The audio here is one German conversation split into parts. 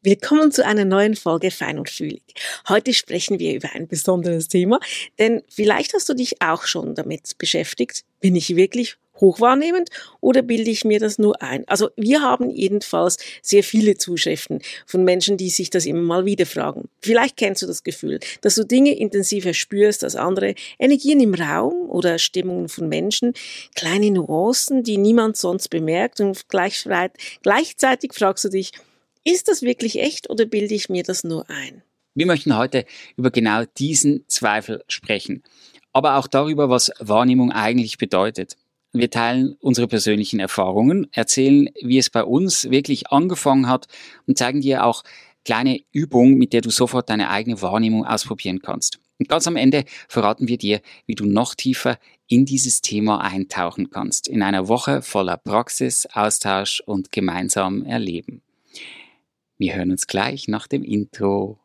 Willkommen zu einer neuen Folge Fein und Fühlig. Heute sprechen wir über ein besonderes Thema, denn vielleicht hast du dich auch schon damit beschäftigt. Bin ich wirklich hochwahrnehmend oder bilde ich mir das nur ein? Also wir haben jedenfalls sehr viele Zuschriften von Menschen, die sich das immer mal wieder fragen. Vielleicht kennst du das Gefühl, dass du Dinge intensiver spürst als andere, Energien im Raum oder Stimmungen von Menschen, kleine Nuancen, die niemand sonst bemerkt und gleichzeitig fragst du dich, ist das wirklich echt oder bilde ich mir das nur ein? Wir möchten heute über genau diesen Zweifel sprechen, aber auch darüber, was Wahrnehmung eigentlich bedeutet. Wir teilen unsere persönlichen Erfahrungen, erzählen, wie es bei uns wirklich angefangen hat und zeigen dir auch kleine Übungen, mit der du sofort deine eigene Wahrnehmung ausprobieren kannst. Und ganz am Ende verraten wir dir, wie du noch tiefer in dieses Thema eintauchen kannst, in einer Woche voller Praxis, Austausch und gemeinsam Erleben. Wir hören uns gleich nach dem Intro.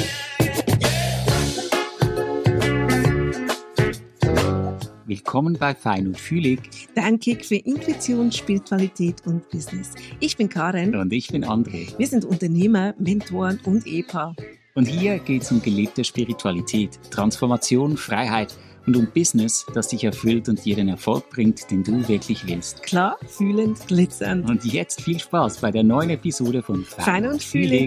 Willkommen bei Fein und Fühlig. Dein Kick für Intuition, Spiritualität und Business. Ich bin Karen. Und ich bin André. Wir sind Unternehmer, Mentoren und Ehepaar. Und hier geht es um gelebte Spiritualität, Transformation, Freiheit und um Business, das dich erfüllt und dir den Erfolg bringt, den du wirklich willst. Klar, fühlend, glitzernd. Und jetzt viel Spaß bei der neuen Episode von Fein und Fühlig.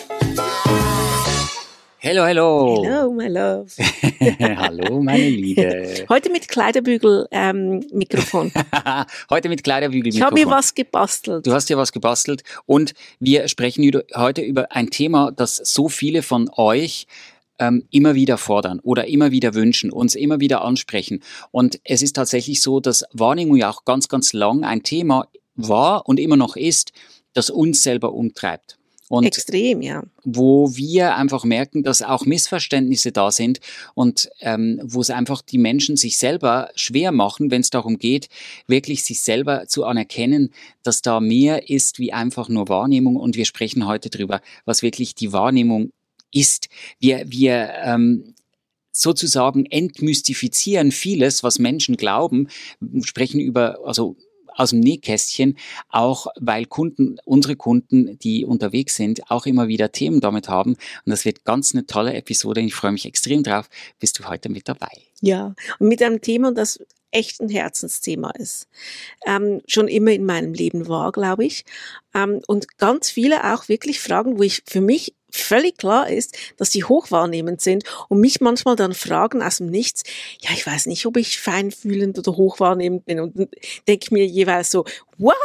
Hello, hello. Hello, my love. Hallo, meine Liebe. Heute mit Kleiderbügel-Mikrofon. Heute mit Kleiderbügel-Mikrofon. Ich habe mir was gebastelt. Du hast dir was gebastelt und wir sprechen heute über ein Thema, das so viele von euch immer wieder fordern oder immer wieder wünschen, uns immer wieder ansprechen. Und es ist tatsächlich so, dass Wahrnehmung ja auch ganz, ganz lang ein Thema war und immer noch ist, das uns selber umtreibt. Und extrem, ja. Wo wir einfach merken, dass auch Missverständnisse da sind und wo es einfach die Menschen sich selber schwer machen, wenn es darum geht, wirklich sich selber zu anerkennen, dass da mehr ist wie einfach nur Wahrnehmung. Und wir sprechen heute drüber, was wirklich die Wahrnehmung ist. Wir sozusagen entmystifizieren vieles, was Menschen glauben, sprechen über, also aus dem Nähkästchen, auch weil unsere Kunden, die unterwegs sind, auch immer wieder Themen damit haben. Und das wird ganz eine tolle Episode. Ich freue mich extrem drauf. Bist du heute mit dabei? Ja, und mit einem Thema, das echt ein Herzensthema ist. Schon immer in meinem Leben war, glaube ich. Und ganz viele auch wirklich Fragen, wo ich für mich völlig klar ist, dass sie hochwahrnehmend sind und mich manchmal dann fragen aus dem Nichts, ja, ich weiß nicht, ob ich feinfühlend oder hochwahrnehmend bin und denke mir jeweils so, what?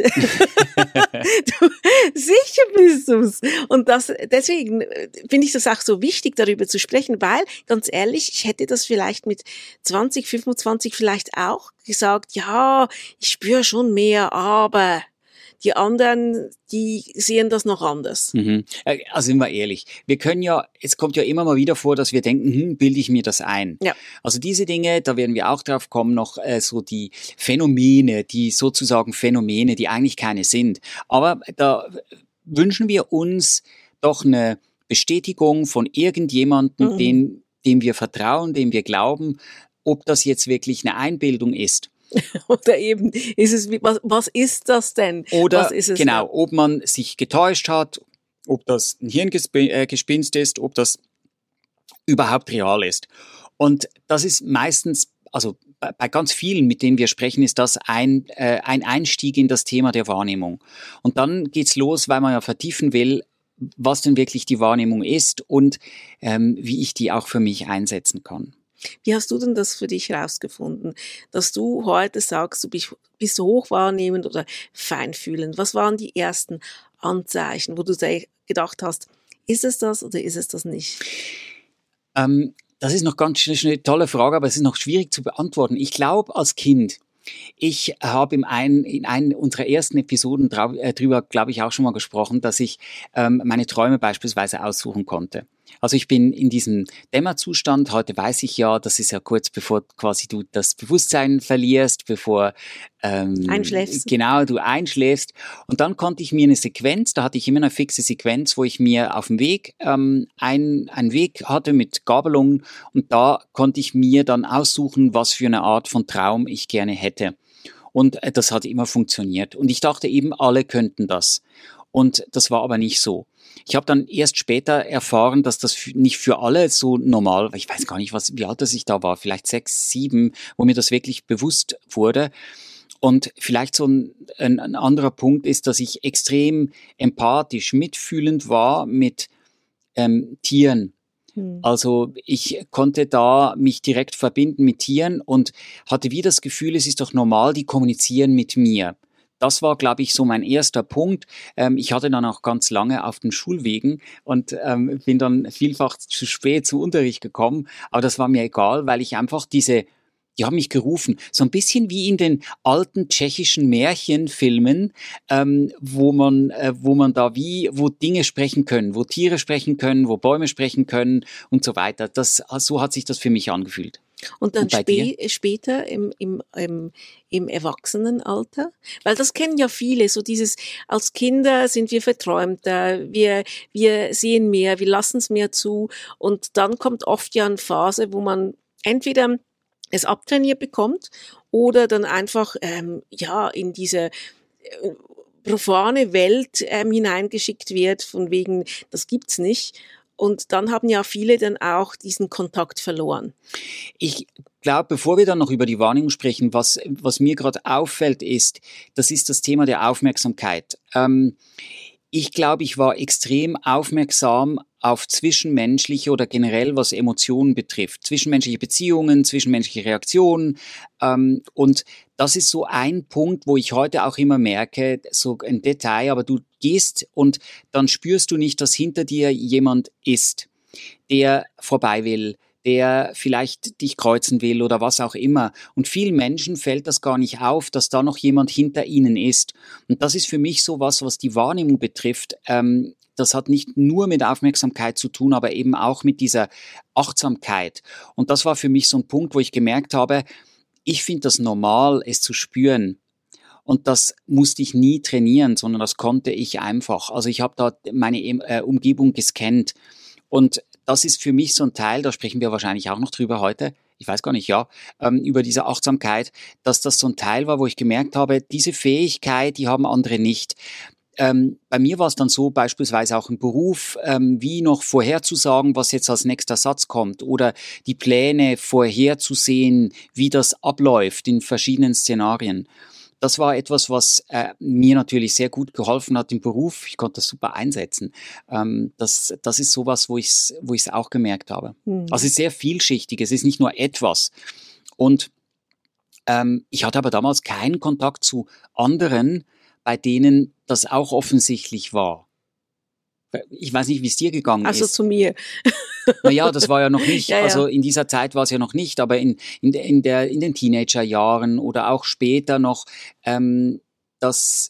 Du, sicher bist du's. Und deswegen finde ich das auch so wichtig, darüber zu sprechen, weil, ganz ehrlich, ich hätte das vielleicht mit 20, 25 vielleicht auch gesagt, ja, ich spüre schon mehr, aber die anderen, die sehen das noch anders. Also sind wir ehrlich, wir können ja, es kommt ja immer mal wieder vor, dass wir denken, bilde ich mir das ein. Ja. Also diese Dinge, da werden wir auch drauf kommen, noch so die Phänomene, die eigentlich keine sind. Aber da wünschen wir uns doch eine Bestätigung von irgendjemandem, dem wir vertrauen, dem wir glauben, ob das jetzt wirklich eine Einbildung ist. Oder eben, was ist das denn? Oder was ist es genau, ob man sich getäuscht hat, ob das ein Hirngespinst ist, ob das überhaupt real ist. Und das ist meistens, also bei ganz vielen, mit denen wir sprechen, ist das ein Einstieg in das Thema der Wahrnehmung. Und dann geht's los, weil man ja vertiefen will, was denn wirklich die Wahrnehmung ist und wie ich die auch für mich einsetzen kann. Wie hast du denn das für dich herausgefunden, dass du heute sagst, du bist hochwahrnehmend oder feinfühlend? Was waren die ersten Anzeichen, wo du gedacht hast, ist es das oder ist es das nicht? Das ist noch ganz eine tolle Frage, aber es ist noch schwierig zu beantworten. Ich glaube, als Kind, ich habe in einer unserer ersten Episoden drüber, glaube ich, auch schon mal gesprochen, dass ich meine Träume beispielsweise aussuchen konnte. Also ich bin in diesem Dämmerzustand, heute weiß ich ja, das ist ja kurz bevor quasi du das Bewusstsein verlierst, bevor einschläfst. Genau, du einschläfst. Und dann konnte ich mir eine Sequenz, da hatte ich immer eine fixe Sequenz, wo ich mir auf dem Weg einen Weg hatte mit Gabelungen und da konnte ich mir dann aussuchen, was für eine Art von Traum ich gerne hätte. Und das hat immer funktioniert. Und ich dachte eben, alle könnten das. Und das war aber nicht so. Ich habe dann erst später erfahren, dass das nicht für alle so normal war. Ich weiß gar nicht, wie alt ich da war, vielleicht 6, 7, wo mir das wirklich bewusst wurde. Und vielleicht so ein anderer Punkt ist, dass ich extrem empathisch, mitfühlend war mit Tieren. Also ich konnte da mich direkt verbinden mit Tieren und hatte wie das Gefühl, es ist doch normal, die kommunizieren mit mir. Das war, glaube ich, so mein erster Punkt. Ich hatte dann auch ganz lange auf den Schulwegen und bin dann vielfach zu spät zu Unterricht gekommen. Aber das war mir egal, weil ich einfach die haben mich gerufen. So ein bisschen wie in den alten tschechischen Märchenfilmen, wo wo Dinge sprechen können, wo Tiere sprechen können, wo Bäume sprechen können und so weiter. So hat sich das für mich angefühlt. Und dann später im Erwachsenenalter? Weil das kennen ja viele, so dieses, als Kinder sind wir verträumter, wir sehen mehr, wir lassen es mehr zu und dann kommt oft ja eine Phase, wo man entweder es abtrainiert bekommt oder dann einfach in diese profane Welt hineingeschickt wird, von wegen, das gibt's nicht. Und dann haben ja viele dann auch diesen Kontakt verloren. Ich glaube, bevor wir dann noch über die Wahrnehmung sprechen, was mir gerade auffällt, das ist das Thema der Aufmerksamkeit. Ich glaube, ich war extrem aufmerksam auf zwischenmenschliche oder generell, was Emotionen betrifft. Zwischenmenschliche Beziehungen, zwischenmenschliche Reaktionen. Und das ist so ein Punkt, wo ich heute auch immer merke, so ein Detail, aber du gehst und dann spürst du nicht, dass hinter dir jemand ist, der vorbei will, der vielleicht dich kreuzen will oder was auch immer. Und vielen Menschen fällt das gar nicht auf, dass da noch jemand hinter ihnen ist. Und das ist für mich so was die Wahrnehmung betrifft. Das hat nicht nur mit Aufmerksamkeit zu tun, aber eben auch mit dieser Achtsamkeit. Und das war für mich so ein Punkt, wo ich gemerkt habe, ich finde das normal, es zu spüren. Und das musste ich nie trainieren, sondern das konnte ich einfach. Also ich habe da meine Umgebung gescannt. Und das ist für mich so ein Teil, da sprechen wir wahrscheinlich auch noch drüber heute, ich weiß gar nicht, über diese Achtsamkeit, dass das so ein Teil war, wo ich gemerkt habe, diese Fähigkeit, die haben andere nicht. Bei mir war es dann so, beispielsweise auch im Beruf, wie noch vorherzusagen, was jetzt als nächster Satz kommt oder die Pläne vorherzusehen, wie das abläuft in verschiedenen Szenarien. Das war etwas, was mir natürlich sehr gut geholfen hat im Beruf. Ich konnte das super einsetzen. Das ist sowas, wo ich es auch gemerkt habe. Also es ist sehr vielschichtig, es ist nicht nur etwas. Und ich hatte aber damals keinen Kontakt zu anderen, bei denen das auch offensichtlich war. Ich weiß nicht, wie es dir gegangen ist. Also zu mir. Naja, das war ja noch nicht, Ja. Also in dieser Zeit war es ja noch nicht, aber in den Teenagerjahren oder auch später noch, das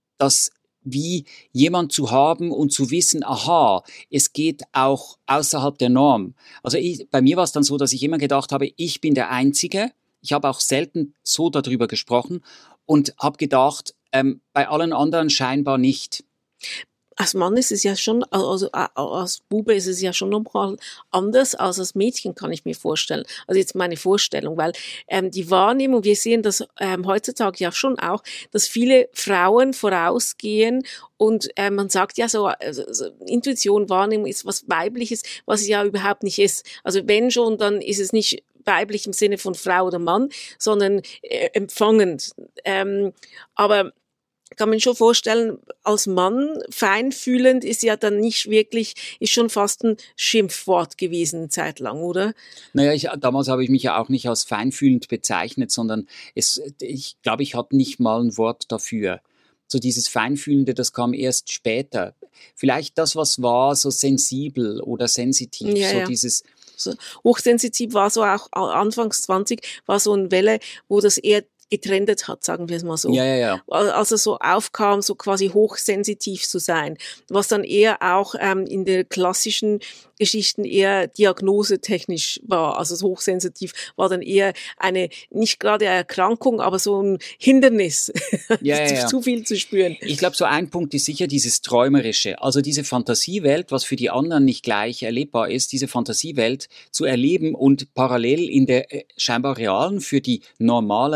wie jemand zu haben und zu wissen, aha, es geht auch außerhalb der Norm. Also bei mir war es dann so, dass ich immer gedacht habe, ich bin der Einzige. Ich habe auch selten so darüber gesprochen und habe gedacht, bei allen anderen scheinbar nicht. Als Mann ist es ja schon, also als Bube ist es ja schon nochmal anders als als Mädchen, kann ich mir vorstellen. Also jetzt meine Vorstellung, weil die Wahrnehmung, wir sehen das heutzutage ja schon auch, dass viele Frauen vorausgehen und man sagt ja so, Intuition, Wahrnehmung ist was Weibliches, was es ja überhaupt nicht ist. Also wenn schon, dann ist es nicht weiblich im Sinne von Frau oder Mann, sondern empfangend. Aber kann man schon vorstellen, als Mann feinfühlend ist ja dann nicht wirklich, ist schon fast ein Schimpfwort gewesen, eine Zeit lang, oder? Naja, damals habe ich mich ja auch nicht als feinfühlend bezeichnet, sondern ich glaube, ich hatte nicht mal ein Wort dafür. So dieses Feinfühlende, das kam erst später. Vielleicht das, was war, so sensibel oder sensitiv, dieses... So, hochsensitiv war so auch Anfangs 20, war so eine Welle, wo das eher getrendet hat, sagen wir es mal so. Ja. Also so aufkam, so quasi hochsensitiv zu sein, was dann eher auch in der klassischen Geschichten eher diagnosetechnisch war. Also so hochsensitiv war dann eher eine, nicht gerade eine Erkrankung, aber so ein Hindernis, zu viel zu spüren. Ich glaube, so ein Punkt ist sicher dieses Träumerische, also diese Fantasiewelt, was für die anderen nicht gleich erlebbar ist, diese Fantasiewelt zu erleben und parallel in der scheinbar realen, für die normalen in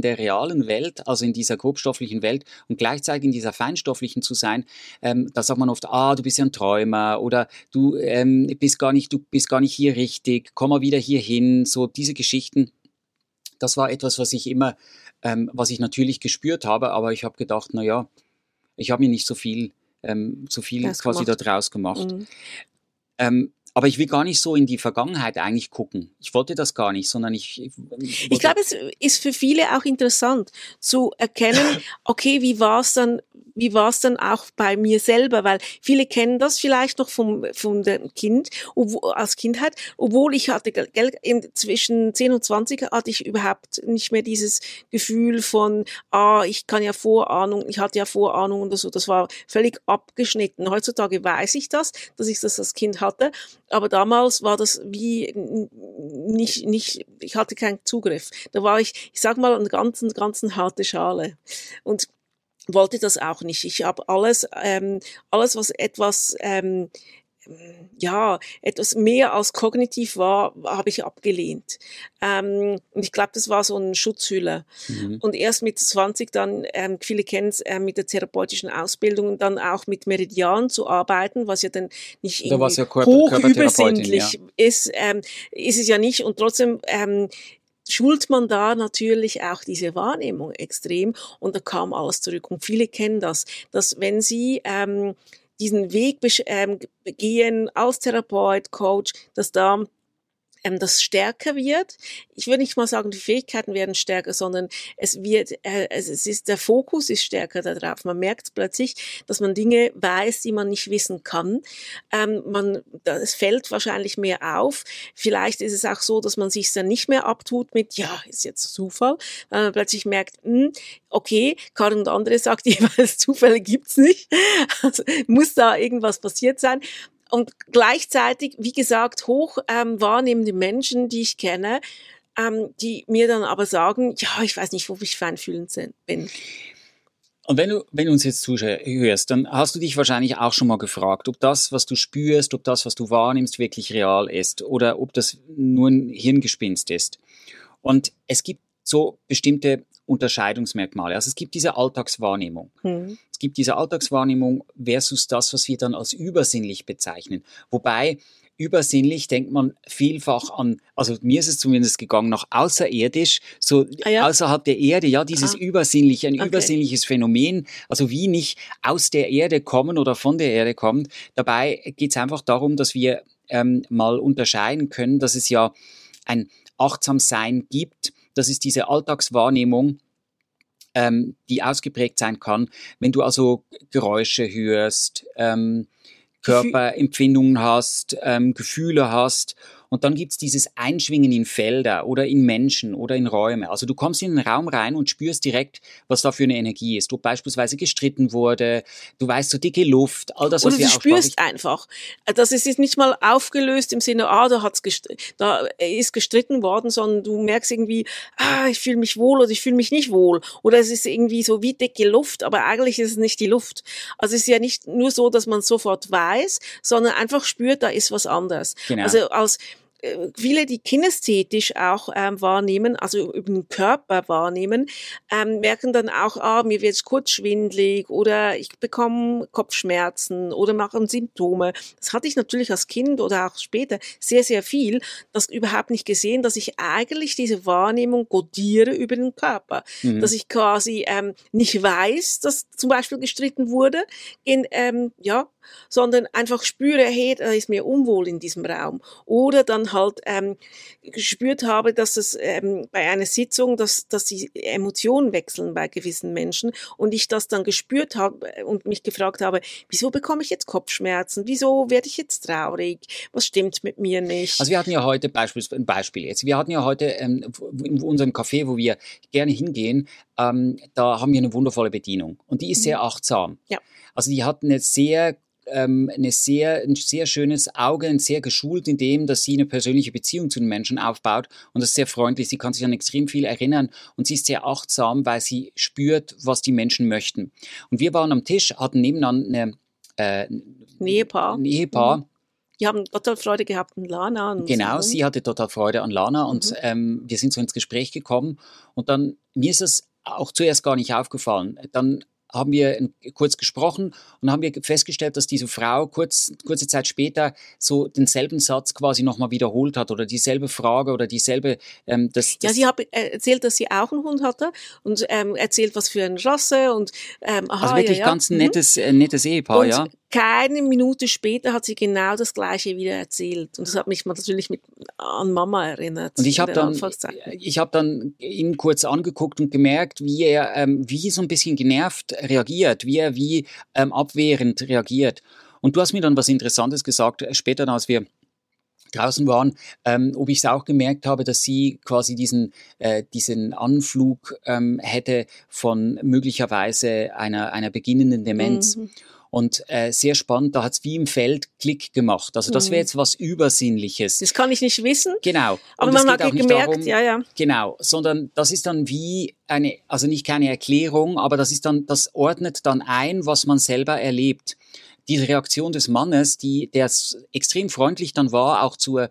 der realen Welt, also in dieser grobstofflichen Welt und gleichzeitig in dieser feinstofflichen zu sein, da sagt man oft, du bist ja ein Träumer oder du bist gar nicht hier richtig, komm mal wieder hier hin, so diese Geschichten. Das war etwas, was was ich natürlich gespürt habe, aber ich habe gedacht, naja, ich habe mir nicht so viel quasi da draus gemacht. Mhm. Aber ich will gar nicht so in die Vergangenheit eigentlich gucken. Ich wollte das gar nicht, sondern ich glaube, es ist für viele auch interessant zu erkennen, okay, wie war es dann auch bei mir selber, weil viele kennen das vielleicht noch vom dem Kind, als Kindheit, obwohl ich hatte, zwischen 10 und 20 hatte ich überhaupt nicht mehr dieses Gefühl von, ich hatte ja Vorahnung oder so, das war völlig abgeschnitten. Heutzutage weiß ich das, dass ich das als Kind hatte, aber damals war das wie nicht, ich hatte keinen Zugriff. Da war ich sag mal, eine ganzen harte Schale. Und wollte das auch nicht. Ich habe alles, was etwas mehr als kognitiv war, habe ich abgelehnt. Und ich glaube, das war so eine Schutzhülle. Mhm. Und erst mit 20 dann, viele kennen es, mit der therapeutischen Ausbildung und dann auch mit Meridian zu arbeiten, was ja dann nicht irgendwie ja hochübersinnlich ist, ist es ja nicht. Und trotzdem schult man da natürlich auch diese Wahrnehmung extrem und da kam alles zurück. Und viele kennen das, dass wenn sie diesen Weg gehen als Therapeut, Coach, dass da das stärker wird. Ich würde nicht mal sagen, die Fähigkeiten werden stärker, sondern der Fokus ist stärker darauf. Man merkt plötzlich, dass man Dinge weiß, die man nicht wissen kann. Es fällt wahrscheinlich mehr auf. Vielleicht ist es auch so, dass man sich dann nicht mehr abtut mit, ja, ist jetzt Zufall, weil man plötzlich merkt, okay, Karin und andere sagt jeweils, Zufälle gibt's nicht. Also muss da irgendwas passiert sein. Und gleichzeitig, wie gesagt, hoch wahrnehmende Menschen, die ich kenne, die mir dann aber sagen, ja, ich weiß nicht, wo ich feinfühlend bin. Und wenn du uns jetzt zuhörst, dann hast du dich wahrscheinlich auch schon mal gefragt, ob das, was du spürst, ob das, was du wahrnimmst, wirklich real ist oder ob das nur ein Hirngespinst ist. Und es gibt so bestimmte Unterscheidungsmerkmale. Also es gibt diese Alltagswahrnehmung. Es gibt diese Alltagswahrnehmung versus das, was wir dann als übersinnlich bezeichnen. Wobei übersinnlich denkt man vielfach an, also mir ist es zumindest gegangen, nach außerirdisch, so außerhalb der Erde, ja, dieses übersinnliche, übersinnliches Phänomen, also wie nicht aus der Erde kommen oder von der Erde kommen. Dabei geht es einfach darum, dass wir mal unterscheiden können, dass es ja ein Achtsamsein gibt. Das ist diese Alltagswahrnehmung, die ausgeprägt sein kann, wenn du also Geräusche hörst, Körperempfindungen hast, Gefühle hast. Und dann gibt's dieses Einschwingen in Felder oder in Menschen oder in Räume. Also du kommst in den Raum rein und spürst direkt, was da für eine Energie ist. Ob beispielsweise gestritten wurde, du weißt so dicke Luft, all das, was oder wir du spürst einfach. Das ist jetzt nicht mal aufgelöst im Sinne, da ist gestritten worden, sondern du merkst irgendwie, ich fühle mich wohl oder ich fühle mich nicht wohl. Oder es ist irgendwie so wie dicke Luft, aber eigentlich ist es nicht die Luft. Also es ist ja nicht nur so, dass man sofort weiß, sondern einfach spürt, da ist was anderes. Genau. Also viele, die kinästhetisch auch wahrnehmen, also über den Körper wahrnehmen, merken dann auch, mir wird es kurz schwindlig oder ich bekomme Kopfschmerzen oder machen Symptome. Das hatte ich natürlich als Kind oder auch später sehr, sehr viel, das überhaupt nicht gesehen, dass ich eigentlich diese Wahrnehmung kodiere über den Körper. Dass ich quasi nicht weiß, dass zum Beispiel gestritten wurde, sondern einfach spüre, hey, da ist mir unwohl in diesem Raum. Oder dann halt gespürt habe, dass es bei einer Sitzung, dass die Emotionen wechseln bei gewissen Menschen und ich das dann gespürt habe und mich gefragt habe, wieso bekomme ich jetzt Kopfschmerzen? Wieso werde ich jetzt traurig? Was stimmt mit mir nicht? Also wir hatten ja heute ein Beispiel jetzt. Wir hatten ja heute in unserem Café, wo wir gerne hingehen, da haben wir eine wundervolle Bedienung und die ist sehr achtsam. Ja. Also die hat ein sehr schönes Auge, ein sehr geschult in dem, dass sie eine persönliche Beziehung zu den Menschen aufbaut und das ist sehr freundlich. Sie kann sich an extrem viel erinnern und sie ist sehr achtsam, weil sie spürt, was die Menschen möchten. Und wir waren am Tisch, hatten nebenan ein Ehepaar Die haben total Freude gehabt an Lana. Und Genau, so. sie hatte total Freude an Lana und wir sind so ins Gespräch gekommen und dann, mir ist es auch zuerst gar nicht aufgefallen. Dann haben wir kurz gesprochen und haben wir festgestellt, dass diese Frau kurze Zeit später so denselben Satz quasi nochmal wiederholt hat oder dieselbe Frage oder dieselbe... Ja, sie hat erzählt, dass sie auch einen Hund hatte und erzählt, was für eine Rasse und also wirklich ganz ein nettes Ehepaar, und ja. Keine Minute später hat sie genau das Gleiche wieder erzählt. Und das hat mich natürlich an Mama erinnert. Und ich habe dann ihn kurz angeguckt und gemerkt, wie er wie so ein bisschen genervt reagiert, wie er abwehrend reagiert. Und du hast mir dann was Interessantes gesagt, später, als wir draußen waren, ob ich es auch gemerkt habe, dass sie quasi diesen Anflug hätte von möglicherweise einer beginnenden Demenz. Mhm. Und sehr spannend, da hat es wie im Feld Klick gemacht. Also das wäre jetzt was Übersinnliches. Das kann ich nicht wissen. Genau. Aber man hat gemerkt, ja. Genau, sondern das ist dann wie also nicht keine Erklärung, aber das ordnet dann ein, was man selber erlebt. Die Reaktion des Mannes, der extrem freundlich dann war, auch zur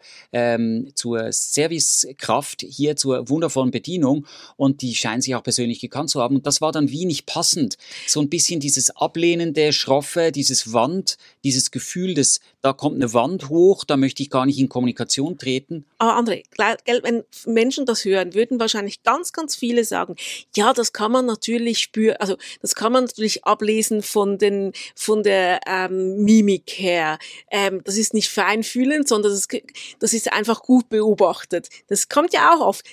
Servicekraft hier, zur wundervollen Bedienung, und die scheinen sich auch persönlich gekannt zu haben. Und das war dann wie nicht passend. So ein bisschen dieses ablehnende, schroffe, dieses Gefühl, da kommt eine Wand hoch, da möchte ich gar nicht in Kommunikation treten. Aber André, wenn Menschen das hören, würden wahrscheinlich ganz, ganz viele sagen, ja, das kann man natürlich spüren, also das kann man natürlich ablesen von der Mimik her. Das ist nicht feinfühlend, sondern das ist einfach gut beobachtet. Das kommt ja auch oft.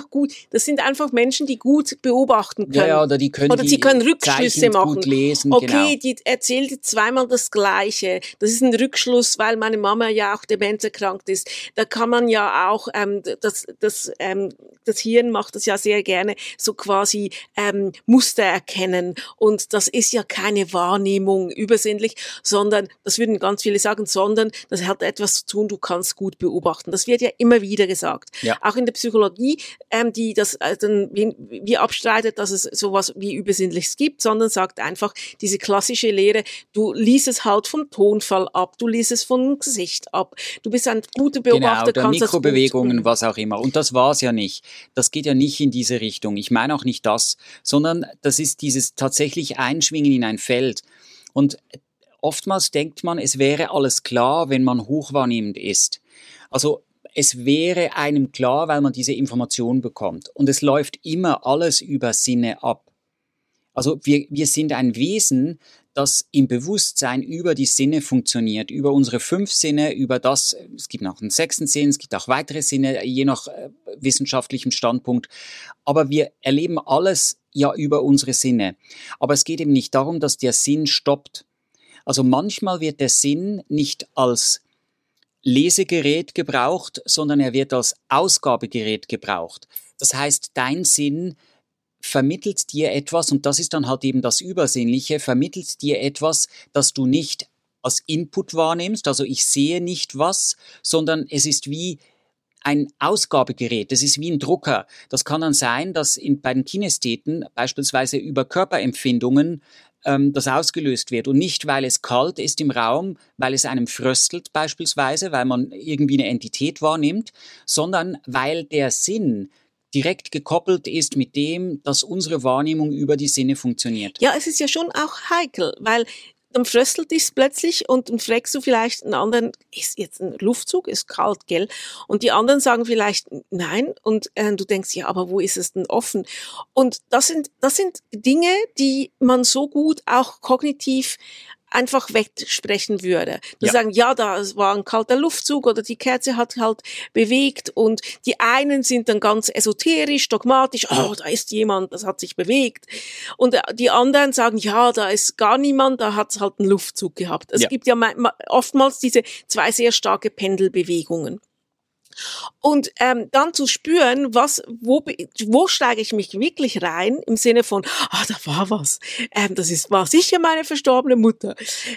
Das sind einfach Menschen, die gut beobachten können. Ja, oder sie können Rückschlüsse machen. Gut lesen, okay, genau. Die erzählt zweimal das Gleiche. Das ist ein Rückschluss, weil meine Mama ja auch demenzerkrankt ist. Da kann man ja auch, das Hirn macht das ja sehr gerne, so quasi Muster erkennen. Und das ist ja keine Wahrnehmung übersinnlich, sondern, das würden ganz viele sagen, sondern das hat etwas zu tun, du kannst gut beobachten. Das wird ja immer wieder gesagt. Ja. Auch in der Psychologie, die das dann wie abstreitet, dass es sowas wie Übersinnliches gibt, sondern sagt einfach, diese klassische Lehre, du liest es halt vom Tonfall ab, du liest es vom Gesicht ab, du bist ein guter Beobachter, genau, kannst Mikrobewegungen, was auch immer. Und das war's ja nicht. Das geht ja nicht in diese Richtung. Ich meine auch nicht das, sondern das ist dieses tatsächlich Einschwingen in ein Feld. Und oftmals denkt man, es wäre alles klar, wenn man hochwahrnehmend ist. Also es wäre einem klar, weil man diese Information bekommt. Und es läuft immer alles über Sinne ab. Also wir sind ein Wesen, das im Bewusstsein über die Sinne funktioniert, über unsere 5 Sinne, über das, es gibt noch einen 6. Sinn, es gibt auch weitere Sinne, je nach wissenschaftlichem Standpunkt. Aber wir erleben alles ja über unsere Sinne. Aber es geht eben nicht darum, dass der Sinn stoppt. Also manchmal wird der Sinn nicht als Lesegerät gebraucht, sondern er wird als Ausgabegerät gebraucht. Das heißt, dein Sinn vermittelt dir etwas, und das ist dann halt eben das Übersinnliche, vermittelt dir etwas, das du nicht als Input wahrnimmst, also ich sehe nicht was, sondern es ist wie ein Ausgabegerät, das ist wie ein Drucker. Das kann dann sein, dass bei den Kinästheten beispielsweise über Körperempfindungen das ausgelöst wird. Und nicht, weil es kalt ist im Raum, weil es einem fröstelt beispielsweise, weil man irgendwie eine Entität wahrnimmt, sondern weil der Sinn direkt gekoppelt ist mit dem, dass unsere Wahrnehmung über die Sinne funktioniert. Ja, es ist ja schon auch heikel, weil dann fröstelt es plötzlich und dann fragst du vielleicht einen anderen, ist jetzt ein Luftzug, ist kalt, gell? Und die anderen sagen vielleicht nein und du denkst, ja, aber wo ist es denn offen? Und das sind Dinge, die man so gut auch kognitiv einfach wegsprechen würde. Die sagen, ja, da war ein kalter Luftzug oder die Kerze hat halt bewegt, und die einen sind dann ganz esoterisch, dogmatisch, oh, da ist jemand, das hat sich bewegt. Und die anderen sagen, ja, da ist gar niemand, da hat es halt einen Luftzug gehabt. Es gibt ja oftmals diese 2 sehr starke Pendelbewegungen. Und dann zu spüren, wo steige ich mich wirklich rein, im Sinne von, da war was. War sicher meine verstorbene Mutter.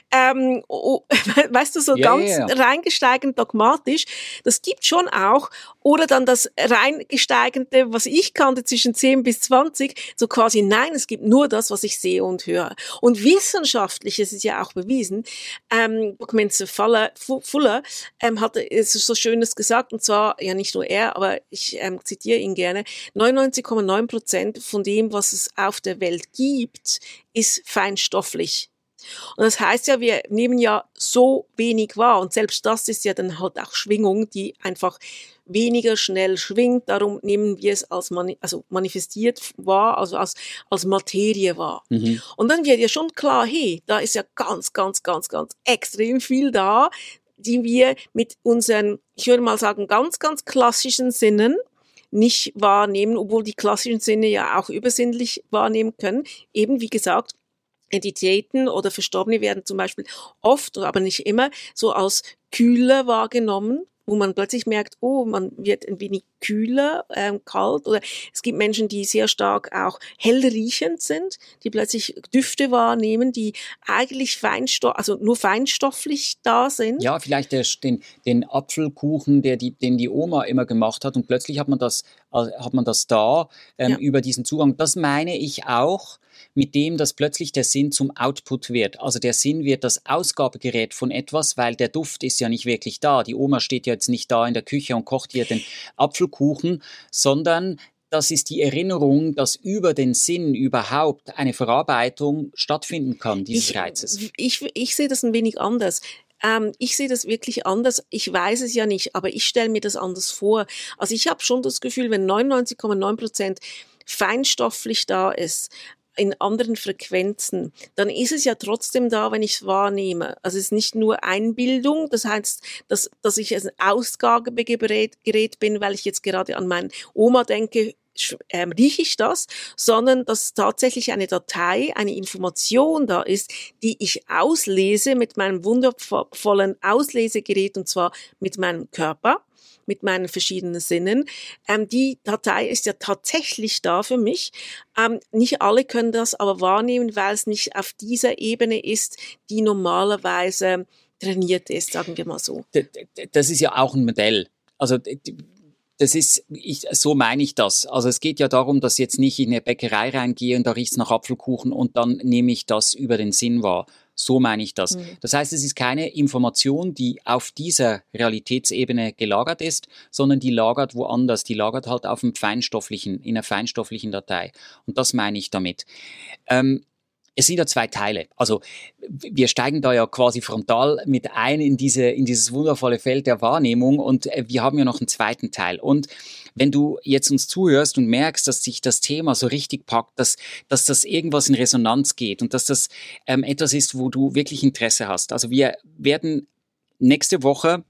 Weißt du, so Ja, ganz ja, ja. reingesteigend dogmatisch, das gibt schon auch. Oder dann das reingesteigende, was ich kannte, zwischen 10 bis 20, so quasi, nein, es gibt nur das, was ich sehe und höre. Und wissenschaftlich, es ist ja auch bewiesen, Buckminster Fuller hat es so Schönes gesagt, und zwar, ja nicht nur er, aber ich zitiere ihn gerne, 99,9% von dem, was es auf der Welt gibt, ist feinstofflich. Und das heißt ja, wir nehmen ja so wenig wahr, und selbst das ist ja dann halt auch Schwingung, die einfach weniger schnell schwingt, darum nehmen wir es als manifestiert wahr, also als Materie wahr. Mhm. Und dann wird ja schon klar, hey, da ist ja ganz, ganz, ganz, ganz extrem viel da, die wir mit unseren, ich würde mal sagen, ganz, ganz klassischen Sinnen nicht wahrnehmen, obwohl die klassischen Sinne ja auch übersinnlich wahrnehmen können. Eben, wie gesagt, Entitäten oder Verstorbene werden zum Beispiel oft, aber nicht immer, so als kühler wahrgenommen, wo man plötzlich merkt, man wird ein wenig kühler, kalt. Oder es gibt Menschen, die sehr stark auch hellriechend sind, die plötzlich Düfte wahrnehmen, die eigentlich nur feinstofflich da sind. Ja, vielleicht den Apfelkuchen, den die Oma immer gemacht hat, und plötzlich hat man das da Ja. über diesen Zugang. Das meine ich auch mit dem, dass plötzlich der Sinn zum Output wird. Also der Sinn wird das Ausgabegerät von etwas, weil der Duft ist ja nicht wirklich da. Die Oma steht ja jetzt nicht da in der Küche und kocht hier den Apfelkuchen, sondern das ist die Erinnerung, dass über den Sinn überhaupt eine Verarbeitung stattfinden kann, dieses Reizes. Ich sehe das ein wenig anders. Ich sehe das wirklich anders. Ich weiß es ja nicht, aber ich stelle mir das anders vor. Also ich habe schon das Gefühl, wenn 99,9% feinstofflich da ist, in anderen Frequenzen, dann ist es ja trotzdem da, wenn ich es wahrnehme. Also es ist nicht nur Einbildung, das heißt, dass ich ein Ausgabegerät bin, weil ich jetzt gerade an meine Oma denke, rieche ich das, sondern dass tatsächlich eine Datei, eine Information da ist, die ich auslese mit meinem wundervollen Auslesegerät, und zwar mit meinem Körper, mit meinen verschiedenen Sinnen. Die Datei ist ja tatsächlich da für mich. Nicht alle können das aber wahrnehmen, weil es nicht auf dieser Ebene ist, die normalerweise trainiert ist, sagen wir mal so. Das ist ja auch ein Modell. Also so meine ich das. Also es geht ja darum, dass jetzt nicht in eine Bäckerei reingehe und da riecht es nach Apfelkuchen und dann nehme ich das über den Sinn wahr. So meine ich das. Das heißt, es ist keine Information, die auf dieser Realitätsebene gelagert ist, sondern die lagert woanders. Die lagert halt in einer feinstofflichen Datei. Und das meine ich damit. Es sind ja zwei Teile. Also wir steigen da ja quasi frontal mit ein in dieses wundervolle Feld der Wahrnehmung, und wir haben ja noch einen zweiten Teil. Und wenn du jetzt uns zuhörst und merkst, dass sich das Thema so richtig packt, dass das irgendwas in Resonanz geht und dass das etwas ist, wo du wirklich Interesse hast. Also wir werden nächste Woche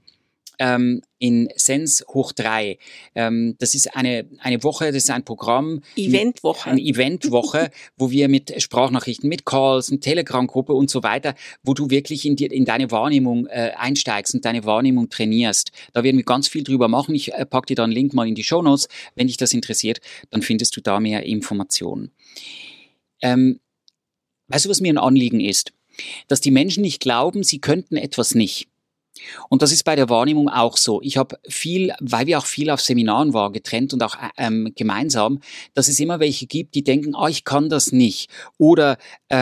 in Sens hoch 3. Das ist eine Woche, das ist ein Programm. Eventwoche. Eine Eventwoche, wo wir mit Sprachnachrichten, mit Calls, mit Telegram-Gruppe und so weiter, wo du wirklich in deine Wahrnehmung einsteigst und deine Wahrnehmung trainierst. Da werden wir ganz viel drüber machen. Ich packe dir da einen Link mal in die Shownotes. Wenn dich das interessiert, dann findest du da mehr Informationen. Weißt du, was mir ein Anliegen ist? Dass die Menschen nicht glauben, sie könnten etwas nicht. Und das ist bei der Wahrnehmung auch so. Ich habe weil wir auch viel auf Seminaren waren, getrennt und auch gemeinsam, dass es immer welche gibt, die denken, ich kann das nicht. Oder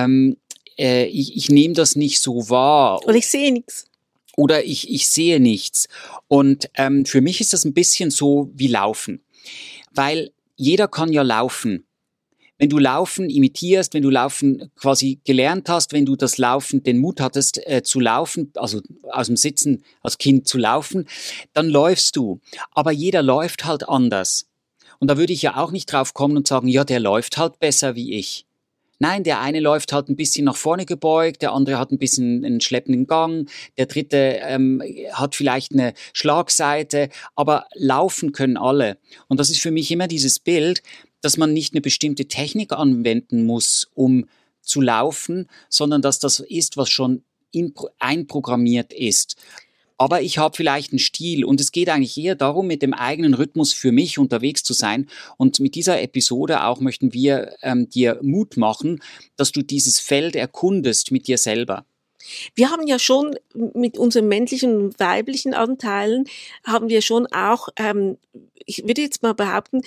ich nehme das nicht so wahr. Oder ich sehe nichts. Oder ich sehe nichts. Und für mich ist das ein bisschen so wie Laufen. Weil jeder kann ja laufen. Wenn du Laufen imitierst, wenn du Laufen quasi gelernt hast, wenn du das Laufen, den Mut hattest zu laufen, also aus dem Sitzen als Kind zu laufen, dann läufst du. Aber jeder läuft halt anders. Und da würde ich ja auch nicht drauf kommen und sagen, ja, der läuft halt besser wie ich. Nein, der eine läuft halt ein bisschen nach vorne gebeugt, der andere hat ein bisschen einen schleppenden Gang, der dritte hat vielleicht eine Schlagseite, aber laufen können alle. Und das ist für mich immer dieses Bild, dass man nicht eine bestimmte Technik anwenden muss, um zu laufen, sondern dass das ist, was schon einprogrammiert ist. aber ich habe vielleicht einen Stil und es geht eigentlich eher darum, mit dem eigenen Rhythmus für mich unterwegs zu sein. Und mit dieser Episode auch möchten wir dir Mut machen, dass du dieses Feld erkundest mit dir selber. Wir haben ja schon mit unseren männlichen und weiblichen Anteilen, haben wir schon auch, ich würde jetzt mal behaupten,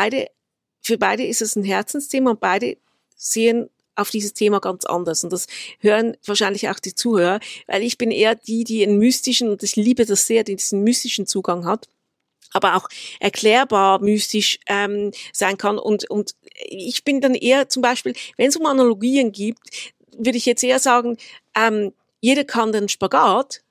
für beide ist es ein Herzensthema und beide sehen auf dieses Thema ganz anders. Und das hören wahrscheinlich auch die Zuhörer, weil ich bin eher die einen mystischen, und ich liebe das sehr, die diesen mystischen Zugang hat, aber auch erklärbar mystisch sein kann. Und ich bin dann eher zum Beispiel, wenn es um Analogien gibt, würde ich jetzt eher sagen, jeder kann den Spagat,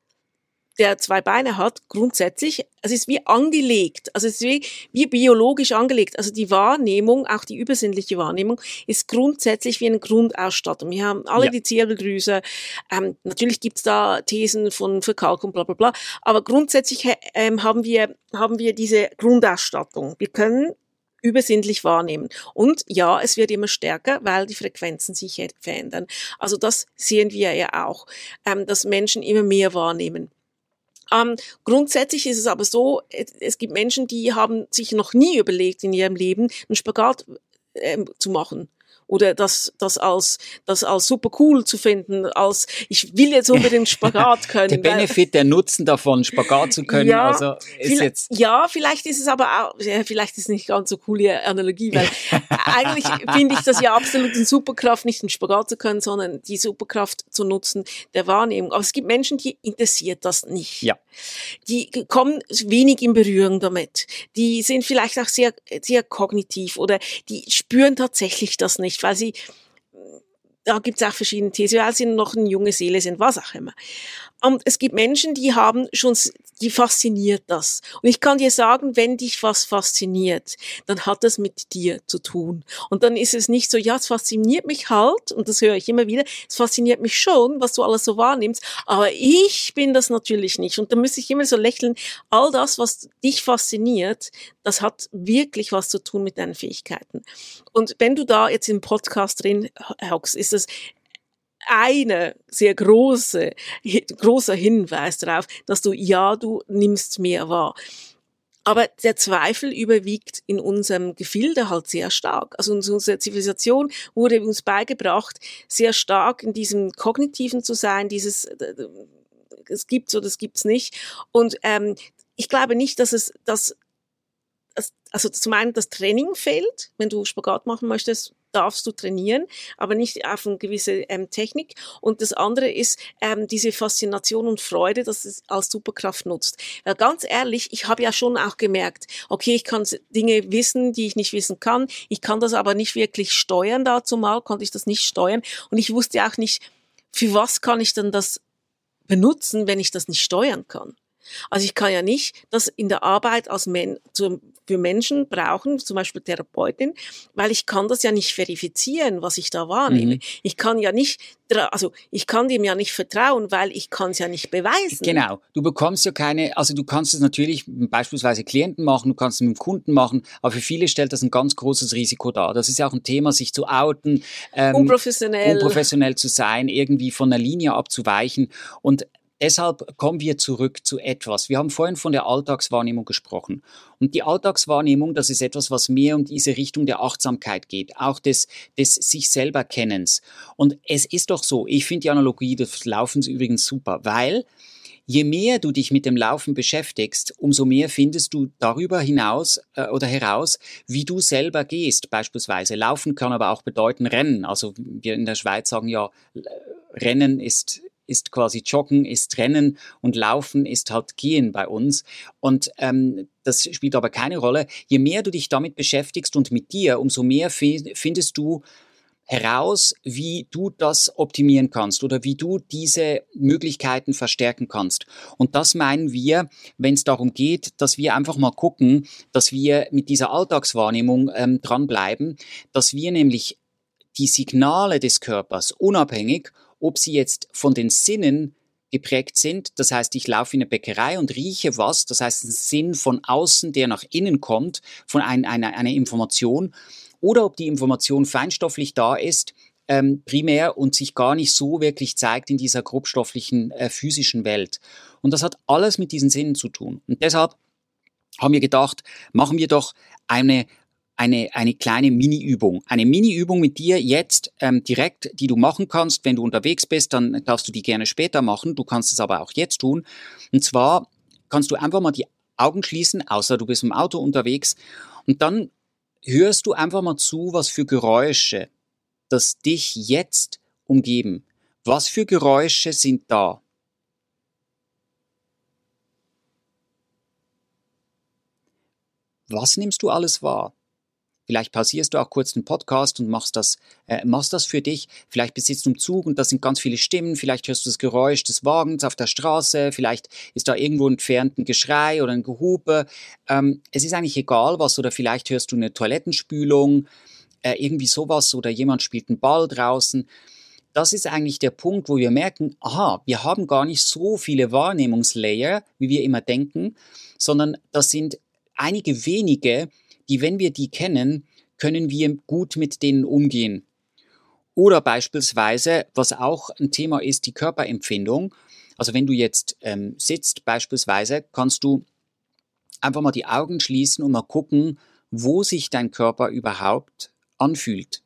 der 2 Beine hat, grundsätzlich, es ist wie angelegt, also es ist wie biologisch angelegt. Also die Wahrnehmung, auch die übersinnliche Wahrnehmung, ist grundsätzlich wie eine Grundausstattung. Wir haben alle die Zirbeldrüse, natürlich gibt's da Thesen von Verkalkung, bla bla bla, aber grundsätzlich haben wir diese Grundausstattung. Wir können übersinnlich wahrnehmen. Und ja, es wird immer stärker, weil die Frequenzen sich verändern. Also das sehen wir ja auch, dass Menschen immer mehr wahrnehmen. Grundsätzlich ist es aber so, es gibt Menschen, die haben sich noch nie überlegt in ihrem Leben, einen Spagat zu machen. Oder das als super cool zu finden, als ich will jetzt unbedingt Spagat können. Der Benefit, der Nutzen davon, Spagat zu können, ja, also ist jetzt... Ja, vielleicht ist es aber auch, vielleicht ist es nicht ganz so coole Analogie, weil eigentlich finde ich das ja absolut eine Superkraft, nicht einen Spagat zu können, sondern die Superkraft zu nutzen der Wahrnehmung. Aber es gibt Menschen, die interessiert das nicht. Ja. Die kommen wenig in Berührung damit. Die sind vielleicht auch sehr, sehr kognitiv oder die spüren tatsächlich das nicht, weil sie, da gibt es auch verschiedene Thesen, weil sie noch eine junge Seele sind, was auch immer. Und es gibt Menschen, die fasziniert das. Und ich kann dir sagen, wenn dich was fasziniert, dann hat das mit dir zu tun. Und dann ist es nicht so, ja, es fasziniert mich halt, und das höre ich immer wieder, es fasziniert mich schon, was du alles so wahrnimmst, aber ich bin das natürlich nicht. Und da müsste ich immer so lächeln, all das, was dich fasziniert, das hat wirklich was zu tun mit deinen Fähigkeiten. Und wenn du da jetzt im Podcast drin hockst, ist das eine sehr großer Hinweis darauf, dass du nimmst mehr wahr. Aber der Zweifel überwiegt in unserem Gefilde halt sehr stark. Also unsere Zivilisation wurde uns beigebracht, sehr stark in diesem Kognitiven zu sein, dieses, es gibt's oder es gibt's nicht. Und ich glaube nicht, dass also zum einen das Training fehlt. Wenn du Spagat machen möchtest, darfst du trainieren, aber nicht auf eine gewisse Technik. Und das andere ist diese Faszination und Freude, dass es als Superkraft nutzt. Weil ganz ehrlich, ich habe ja schon auch gemerkt, okay, ich kann Dinge wissen, die ich nicht wissen kann. Ich kann das aber nicht wirklich steuern. Dazu mal konnte ich das nicht steuern. Und ich wusste auch nicht, für was kann ich denn das benutzen, wenn ich das nicht steuern kann. Also ich kann ja nicht das in der Arbeit für Menschen brauchen, zum Beispiel Therapeutin, weil ich kann das ja nicht verifizieren, was ich da wahrnehme. Ich kann dem ja nicht vertrauen, weil ich kann es ja nicht beweisen. Genau, du bekommst ja du kannst es natürlich beispielsweise Klienten machen, du kannst es mit dem Kunden machen, aber für viele stellt das ein ganz großes Risiko dar. Das ist ja auch ein Thema, sich zu outen, unprofessionell zu sein, irgendwie von der Linie abzuweichen, und deshalb kommen wir zurück zu etwas. Wir haben vorhin von der Alltagswahrnehmung gesprochen. Und die Alltagswahrnehmung, das ist etwas, was mehr um diese Richtung der Achtsamkeit geht, auch des sich selber Kennens. Und es ist doch so, ich finde die Analogie des Laufens übrigens super, weil je mehr du dich mit dem Laufen beschäftigst, umso mehr findest du darüber hinaus oder heraus, wie du selber gehst. Beispielsweise Laufen kann aber auch bedeuten Rennen. Also wir in der Schweiz sagen ja, Rennen ist quasi Joggen, ist Rennen, und Laufen ist halt Gehen bei uns. Und das spielt aber keine Rolle. Je mehr du dich damit beschäftigst und mit dir, umso mehr findest du heraus, wie du das optimieren kannst oder wie du diese Möglichkeiten verstärken kannst. Und das meinen wir, wenn es darum geht, dass wir einfach mal gucken, dass wir mit dieser Alltagswahrnehmung dranbleiben, dass wir nämlich die Signale des Körpers unabhängig, ob sie jetzt von den Sinnen geprägt sind, das heißt, ich laufe in eine Bäckerei und rieche was, das heißt, ein Sinn von außen, der nach innen kommt, von einer Information, oder ob die Information feinstofflich da ist, primär und sich gar nicht so wirklich zeigt in dieser grobstofflichen, physischen Welt. Und das hat alles mit diesen Sinnen zu tun. Und deshalb haben wir gedacht, machen wir doch eine kleine Mini-Übung. Eine Mini-Übung mit dir jetzt direkt, die du machen kannst. Wenn du unterwegs bist, dann darfst du die gerne später machen. Du kannst es aber auch jetzt tun. Und zwar kannst du einfach mal die Augen schließen, außer du bist im Auto unterwegs. Und dann hörst du einfach mal zu, was für Geräusche das dich jetzt umgeben. Was für Geräusche sind da? Was nimmst du alles wahr? Vielleicht pausierst du auch kurz den Podcast und machst das für dich. Vielleicht sitzt du im Zug und da sind ganz viele Stimmen. Vielleicht hörst du das Geräusch des Wagens auf der Straße. Vielleicht ist da irgendwo entfernt ein Geschrei oder ein Gehupe. Es ist eigentlich egal was. Oder vielleicht hörst du eine Toilettenspülung, irgendwie sowas. Oder jemand spielt einen Ball draußen. Das ist eigentlich der Punkt, wo wir merken, aha, wir haben gar nicht so viele Wahrnehmungslayer, wie wir immer denken, sondern das sind einige wenige, die, wenn wir die kennen, können wir gut mit denen umgehen. Oder beispielsweise, was auch ein Thema ist, die Körperempfindung. Also wenn du jetzt sitzt beispielsweise, kannst du einfach mal die Augen schließen und mal gucken, wo sich dein Körper überhaupt anfühlt.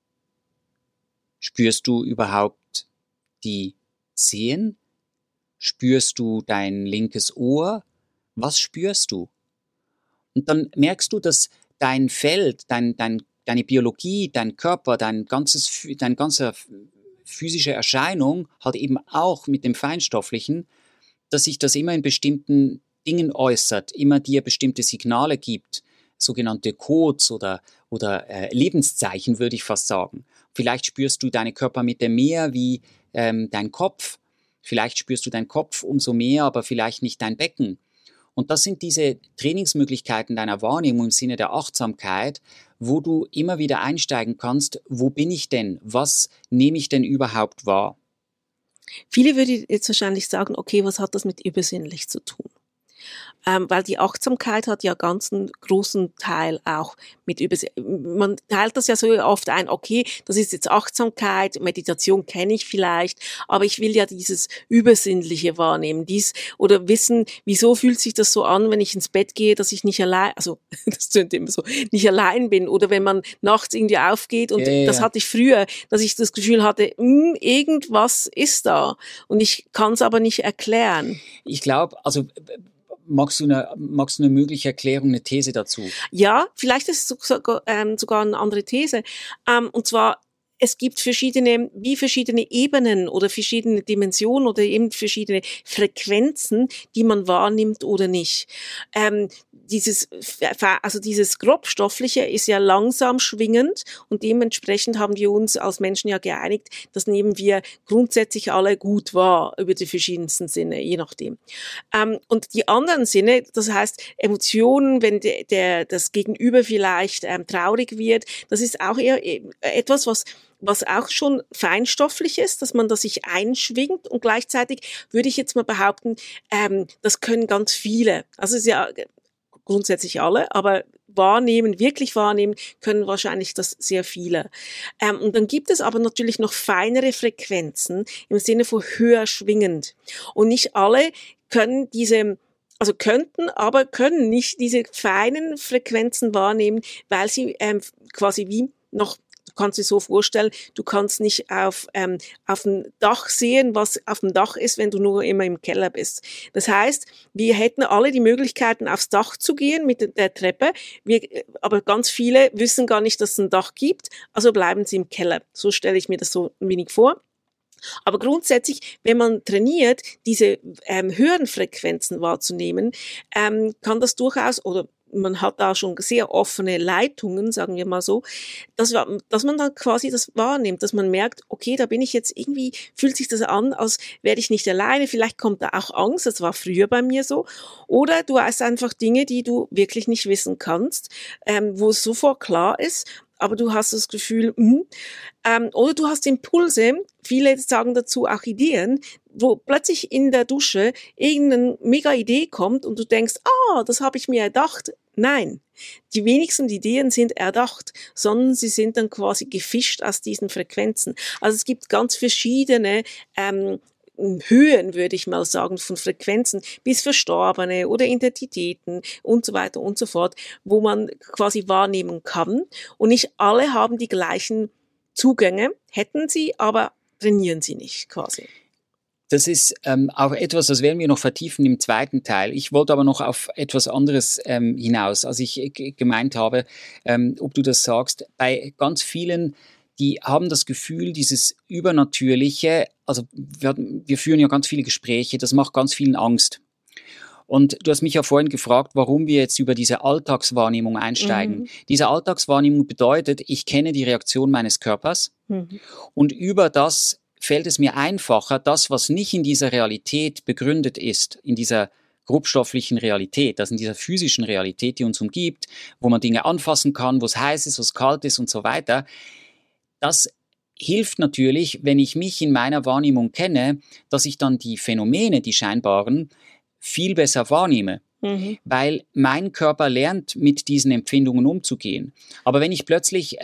Spürst du überhaupt die Zehen? Spürst du dein linkes Ohr? Was spürst du? Und dann merkst du, dass dein Feld, deine Biologie, dein Körper, deine ganze physische Erscheinung halt eben auch mit dem Feinstofflichen, dass sich das immer in bestimmten Dingen äußert, immer dir bestimmte Signale gibt, sogenannte Codes oder Lebenszeichen, würde ich fast sagen. Vielleicht spürst du deine Körpermitte mehr wie dein Kopf, vielleicht spürst du deinen Kopf umso mehr, aber vielleicht nicht dein Becken. Und das sind diese Trainingsmöglichkeiten deiner Wahrnehmung im Sinne der Achtsamkeit, wo du immer wieder einsteigen kannst, wo bin ich denn? Was nehme ich denn überhaupt wahr? Viele würden jetzt wahrscheinlich sagen, okay, was hat das mit übersinnlich zu tun? Weil die Achtsamkeit hat ja ganz einen großen Teil auch mit man teilt das ja so oft ein, okay, das ist jetzt Achtsamkeit, Meditation kenne ich vielleicht, aber ich will ja dieses Übersinnliche wahrnehmen, oder wissen, wieso fühlt sich das so an, wenn ich ins Bett gehe, dass ich nicht allein, also das tönt immer so, nicht allein bin, oder wenn man nachts irgendwie aufgeht und das hatte ich früher, dass ich das Gefühl hatte, irgendwas ist da und ich kann es aber nicht erklären. Ich glaube, also magst du eine mögliche Erklärung, eine These dazu? Ja, vielleicht ist es sogar eine andere These. Und zwar, es gibt verschiedene Ebenen oder verschiedene Dimensionen oder eben verschiedene Frequenzen, die man wahrnimmt oder nicht. Dieses Grobstoffliche ist ja langsam schwingend und dementsprechend haben wir uns als Menschen ja geeinigt, das nehmen wir grundsätzlich alle gut wahr über die verschiedensten Sinne, je nachdem. Und die anderen Sinne, das heißt Emotionen, wenn das Gegenüber vielleicht traurig wird, das ist auch eher etwas, was auch schon feinstofflich ist, dass man da sich einschwingt und gleichzeitig würde ich jetzt mal behaupten, das können ganz viele. Also es ist ja grundsätzlich alle, aber wirklich wahrnehmen können wahrscheinlich das sehr viele. Und dann gibt es aber natürlich noch feinere Frequenzen im Sinne von höher schwingend. Und nicht alle können können nicht diese feinen Frequenzen wahrnehmen, weil sie quasi wie noch. Du kannst dir so vorstellen, du kannst nicht auf dem Dach sehen, was auf dem Dach ist, wenn du nur immer im Keller bist. Das heißt, wir hätten alle die Möglichkeiten, aufs Dach zu gehen mit der Treppe, aber ganz viele wissen gar nicht, dass es ein Dach gibt, also bleiben sie im Keller. So stelle ich mir das so ein wenig vor. Aber grundsätzlich, wenn man trainiert, diese höheren Frequenzen wahrzunehmen, kann das durchaus, oder man hat da schon sehr offene Leitungen, sagen wir mal so, dass man dann quasi das wahrnimmt, dass man merkt, okay, da bin ich jetzt irgendwie, fühlt sich das an, als wäre ich nicht alleine, vielleicht kommt da auch Angst, das war früher bei mir so, oder du hast einfach Dinge, die du wirklich nicht wissen kannst, wo es sofort klar ist, aber du hast das Gefühl, oder du hast Impulse, viele sagen dazu auch Ideen, wo plötzlich in der Dusche irgendeine mega Idee kommt und du denkst, das habe ich mir gedacht, Nein, die wenigsten Ideen sind erdacht, sondern sie sind dann quasi gefischt aus diesen Frequenzen. Also es gibt ganz verschiedene Höhen, würde ich mal sagen, von Frequenzen bis Verstorbene oder Identitäten und so weiter und so fort, wo man quasi wahrnehmen kann. Und nicht alle haben die gleichen Zugänge, hätten sie, aber trainieren sie nicht quasi. Das ist auch etwas, das werden wir noch vertiefen im zweiten Teil. Ich wollte aber noch auf etwas anderes hinaus, als ich gemeint habe, ob du das sagst. Bei ganz vielen, die haben das Gefühl, dieses Übernatürliche, also wir führen ja ganz viele Gespräche, das macht ganz vielen Angst. Und du hast mich ja vorhin gefragt, warum wir jetzt über diese Alltagswahrnehmung einsteigen. Mhm. Diese Alltagswahrnehmung bedeutet, ich kenne die Reaktion meines Körpers und über das fällt es mir einfacher, das, was nicht in dieser Realität begründet ist, in dieser grobstofflichen Realität, also in dieser physischen Realität, die uns umgibt, wo man Dinge anfassen kann, wo es heiß ist, wo es kalt ist und so weiter. Das hilft natürlich, wenn ich mich in meiner Wahrnehmung kenne, dass ich dann die Phänomene, die scheinbaren, viel besser wahrnehme. Weil mein Körper lernt, mit diesen Empfindungen umzugehen. Aber wenn ich plötzlich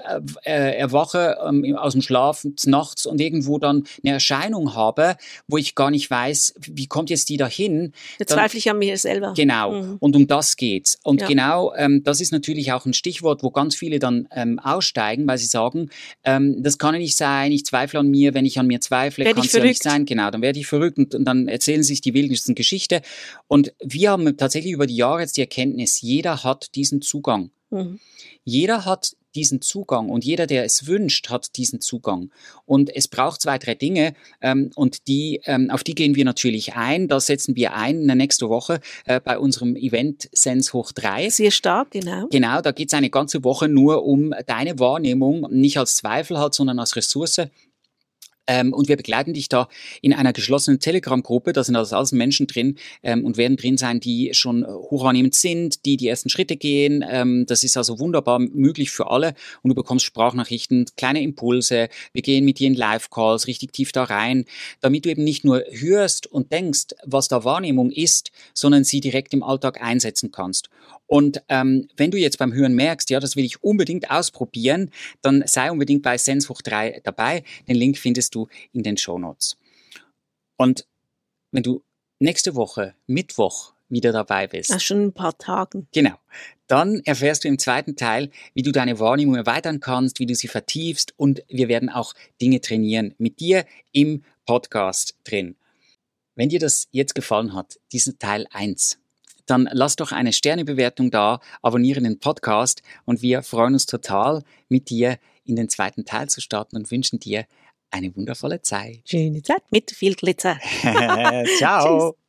erwache aus dem Schlaf nachts und irgendwo dann eine Erscheinung habe, wo ich gar nicht weiß, wie kommt jetzt die dahin? Da zweifle ich an mir selber. Genau, und um das geht's. Und genau, das ist natürlich auch ein Stichwort, wo ganz viele dann aussteigen, weil sie sagen, das kann ja nicht sein, ich zweifle an mir, wenn ich an mir zweifle, kann es ja nicht sein. Genau, dann werde ich verrückt und dann erzählen sie sich die wildesten Geschichten. Und wir haben tatsächlich über die Jahre jetzt die Erkenntnis, jeder hat diesen Zugang. Jeder hat diesen Zugang und jeder, der es wünscht, hat diesen Zugang. Und es braucht 2, 3 Dinge und auf die gehen wir natürlich ein. Da setzen wir ein in der nächsten Woche bei unserem Event Sense hoch 3. Sehr stark, genau. Genau, da geht es eine ganze Woche nur um deine Wahrnehmung, nicht als Zweifel halt, sondern als Ressource. Und wir begleiten dich da in einer geschlossenen Telegram-Gruppe, da sind also alles Menschen drin und werden drin sein, die schon hochwahrnehmend sind, die ersten Schritte gehen. Das ist also wunderbar möglich für alle und du bekommst Sprachnachrichten, kleine Impulse. Wir gehen mit dir in Live-Calls richtig tief da rein, damit du eben nicht nur hörst und denkst, was da Wahrnehmung ist, sondern sie direkt im Alltag einsetzen kannst. Und wenn du jetzt beim Hören merkst, ja, das will ich unbedingt ausprobieren, dann sei unbedingt bei Sense hoch 3 dabei. Den Link findest du in den Shownotes. Und wenn du nächste Woche, Mittwoch, wieder dabei bist. Ach, schon ein paar Tagen. Genau. Dann erfährst du im zweiten Teil, wie du deine Wahrnehmung erweitern kannst, wie du sie vertiefst und wir werden auch Dinge trainieren mit dir im Podcast drin. Wenn dir das jetzt gefallen hat, diesen Teil 1, dann lass doch eine Sternebewertung da, abonniere den Podcast und wir freuen uns total, mit dir in den zweiten Teil zu starten und wünschen dir eine wundervolle Zeit. Schöne Zeit mit viel Glitzer. Ciao. Tschüss.